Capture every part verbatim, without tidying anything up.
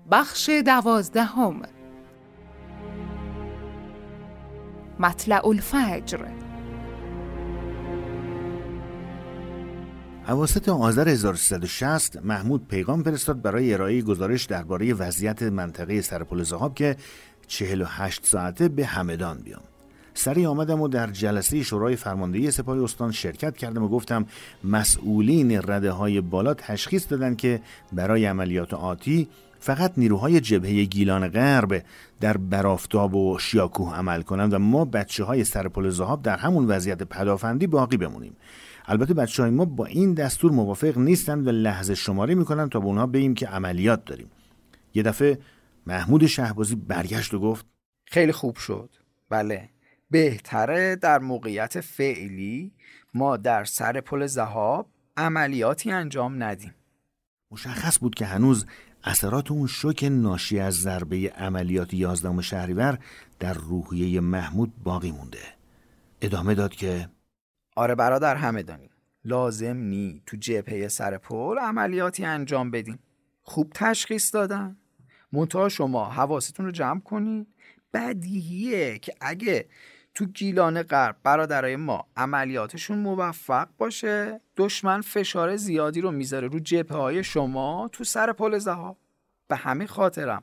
بخش دوازدهم. مطلع الفجر. اواسط آذر هزار و سیصد و شصت محمود پیغام فرستاد برای ارائه گزارش درباره وضعیت منطقه سرپل ذهاب که چهل و هشت ساعته به همدان بیام. سریع آمدم و در جلسه شورای فرماندهی سپاه استان شرکت کردم و گفتم مسئولین رده‌های بالا تشخیص دادن که برای عملیات آتی فقط نیروهای جبهه گیلان غرب در برافتاب و شیاکوه عمل کنند و ما بچه‌های سرپل ذهاب در همون وضعیت پدافندی باقی بمونیم. البته بچه‌های ما با این دستور موافق نیستند و لحظه شماری میکنن تا به اونها بگیم که عملیات داریم. یه دفعه محمود شهبازی برگشت و گفت خیلی خوب شد. بله، بهتره در موقعیت فعلی ما در سرپل ذهاب عملیاتی انجام ندیم. مشخص بود که هنوز اثرات اون شوک ناشی از ضربه عملیات یازدهم شهریور در روحیه محمود باقی مونده. ادامه داد که آره برادر همدانی، لازم نی تو جبهه سرپل عملیاتی انجام بدیم. خوب تشخیص دادن. منتها شما حواستون رو جمع کنین. بدیهیه که اگه تو گیلان غرب برادرای ما عملیاتشون موفق باشه، دشمن فشار زیادی رو میذاره رو جبهه‌های شما تو سرپل ذهاب. به همین خاطرم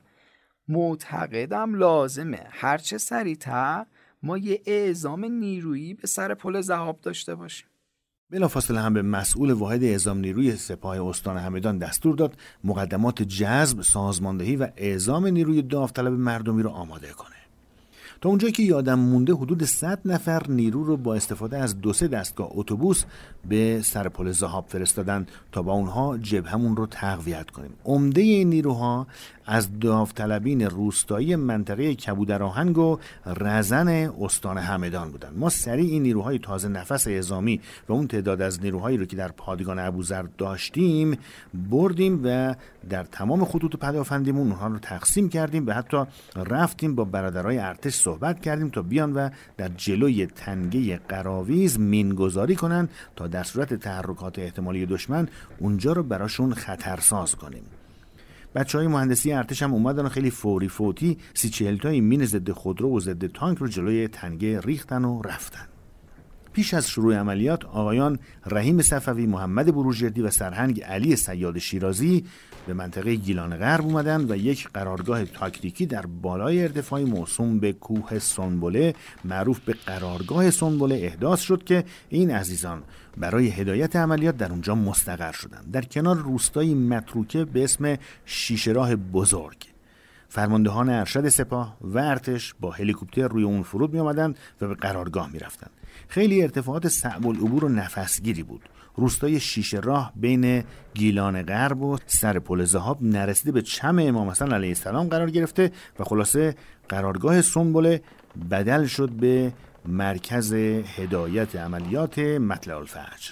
معتقدم لازمه هرچه سریعتر ما یه اعزام نیرویی به سرپل ذهاب داشته باشیم. بلافاصله هم به مسئول واحد اعزام نیروی سپاه استان همدان دستور داد مقدمات جذب، سازماندهی و اعزام نیروی داوطلب مردمی رو آماده کنه. تا اونجایی که یادم مونده حدود صد نفر نیرو رو با استفاده از دو سه دستگاه اتوبوس به سرپل ذهاب فرستادن تا با اونها جبهمون رو تقویت کنیم. عمده این نیروها از داوطلبین روستایی منطقه کبودرآهنگ و رزن استان همدان بودن. ما سریع این نیروهای تازه نفس اعزامی و اون تعداد از نیروهایی رو که در پادگان ابوذر داشتیم بردیم و در تمام خطوط پدافندیمون اونها رو تقسیم کردیم و حتی رفتیم با برادرای ارتش صحبت کردیم تا بیان و در جلوی تنگه قراویز مینگذاری کنن تا در صورت تحرکات احتمالی دشمن اونجا رو براشون خطرساز کنیم. بچه‌های مهندسی ارتش هم اومدن و خیلی فوری فوتی سی چهل تای مین ضد خودرو و ضد تانک رو جلوی تنگه ریختن و رفتن. پیش از شروع عملیات آقایان رحیم صفوی، محمد بروجردی و سرهنگ علی صیاد شیرازی به منطقه گیلان غرب اومدن و یک قرارگاه تاکتیکی در بالای ارتفاعی موسوم به کوه سنبله معروف به قرارگاه سنبله احداث شد که این عزیزان برای هدایت عملیات در اونجا مستقر شدند. در کنار روستایی متروکه به اسم شیشه راه بزرگ فرماندهان ارشد سپاه و ارتش با هلیکوپتر روی اون فرود می آمدن و به قرارگاه می رفتن. خیلی ارتفاعات صعب العبور و نفسگیری بود. روستای شیشه راه بین گیلان غرب و سرپل ذهاب نرسیده به چم امام حسن علیه السلام قرار گرفته و خلاصه قرارگاه سنبله بدل شد به مرکز هدایت عملیات مطلع الفجر.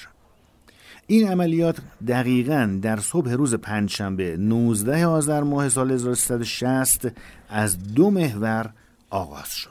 این عملیات دقیقاً در صبح روز پنجشنبه نوزده آذر ماه سال هزار و سیصد و شصت از دو محور آغاز شد.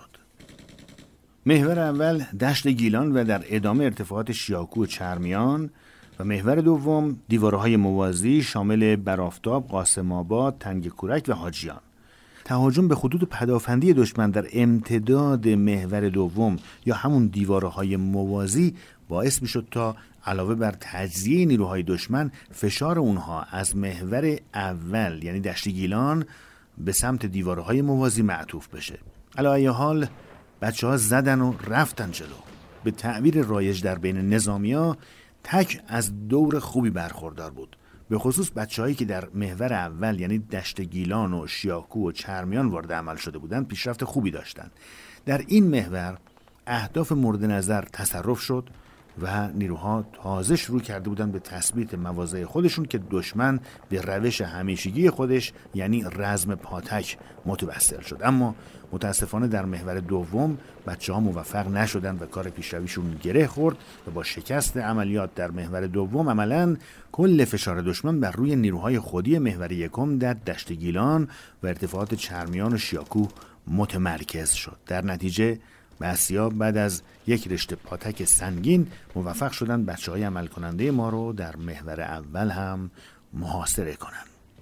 محور اول دشت گیلان و در ادامه ارتفاعات شیاکو و چرمیان و محور دوم دیوارهای موازی شامل برافتاب، قاسم آباد، تنگ کورک و حاجیان. تهاجم به خطوط پدافندی دشمن در امتداد محور دوم یا همون دیوارهای موازی باعث می شد تا علاوه بر تجزیه نیروهای دشمن فشار اونها از محور اول یعنی دشت گیلان به سمت دیوارهای موازی معطوف بشه. علی ای حال بچه ها زدن و رفتن جلو. به تعبیر رایج در بین نظامیا تک از دور خوبی برخوردار بود، به خصوص بچه‌هایی که در محور اول یعنی دشت گیلان و شیاکو و چرمیان وارد عمل شده بودند پیشرفت خوبی داشتند. در این محور اهداف مورد نظر تصرف شد و نیروها تازه شروع کرده بودند به تثبیت مواضع خودشون که دشمن به روش همیشگی خودش یعنی رزم پاتک متوسل شد. اما متاسفانه در محور دوم بچه ها موفق نشدند و کار پیشرویشون گره خورد و با شکست عملیات در محور دوم عملاً کل فشار دشمن بر روی نیروهای خودی محور یکم در دشت گیلان و ارتفاعات چرمیان و شیاکو متمرکز شد. در نتیجه بعثی‌ها بعد از یک رشته پاتک سنگین موفق شدن بچه‌های عمل کننده ما رو در محور اول هم محاصره کنند.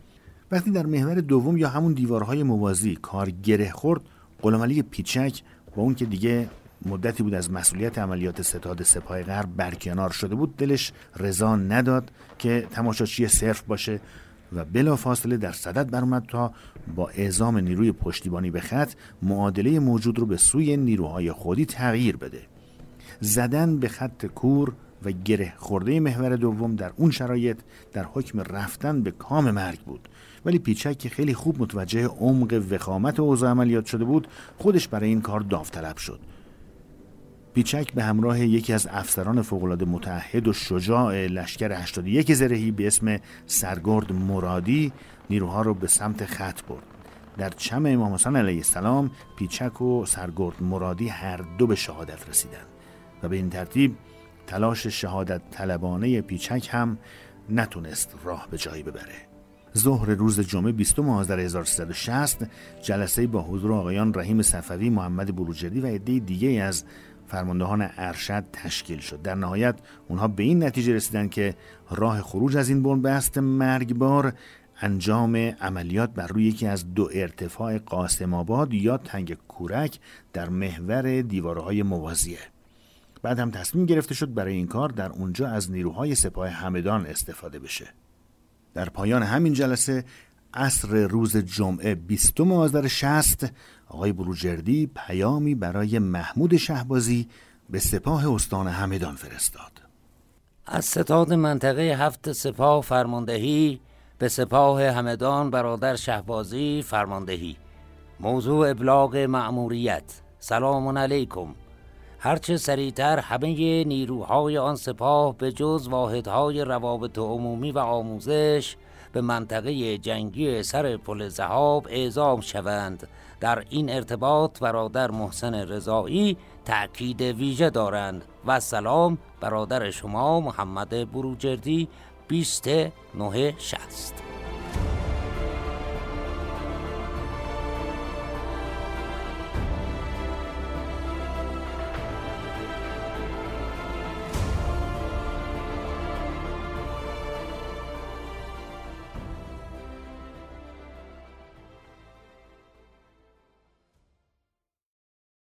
وقتی در محور دوم یا همون دیوارهای موازی کار گره خورد، غلامعلی پیچک با اون که دیگه مدتی بود از مسئولیت عملیات ستاد سپاه غرب برکنار شده بود، دلش رضا نداد که تماشاچی صرف باشه و بلافاصله در صدد برآمد تا با اعزام نیروی پشتیبانی به خط معادله موجود رو به سوی نیروهای خودی تغییر بده. زدن به خط کور و گره خورده محور دوم در اون شرایط در حکم رفتن به کام مرگ بود، ولی پیچک که خیلی خوب متوجه عمق وخامت اوضاع عملیات شده بود، خودش برای این کار داوطلب شد. پیچک به همراه یکی از افسران فوق‌العاده متعهد و شجاع لشکر هشتاد و یک زرهی به اسم سرگرد مرادی نیروها رو به سمت خط برد. در چم امام حسین علیه السلام پیچک و سرگرد مرادی هر دو به شهادت رسیدند و به این ترتیب تلاش شهادت طلبانه پیچک هم نتونست راه به جایی ببره. ظهر روز جمعه بیستم آذر هزار و سیصد و شصت جلسه با حضور آقایان رحیم صفوی، محمد بروجردی و عده دیگه از فرماندهان ارشد تشکیل شد. در نهایت اونها به این نتیجه رسیدن که راه خروج از این بنبست مرگبار انجام عملیات بر روی یکی از دو ارتفاع قاسم آباد یا تنگ کورک در محور دیوارهای موازیه. بعد هم تصمیم گرفته شد برای این کار در اونجا از نیروهای سپاه همدان استفاده بشه. در پایان همین جلسه عصر روز جمعه بیستم آذر شصت آقای بروجردی پیامی برای محمود شهبازی به سپاه استان همدان فرستاد. از ستاد منطقه هفت سپاه فرماندهی به سپاه همدان برادر شهبازی فرماندهی. موضوع ابلاغ مأموریت: سلام علیکم. هرچه سریعتر همه نیروهای آن سپاه به جز واحدهای روابط عمومی و آموزش به منطقه جنگی سر پل ذهاب اعزام شوند. در این ارتباط برادر محسن رضایی تأکید ویژه دارند. و سلام، برادر شما محمد بروجردی، بیست نه شصت.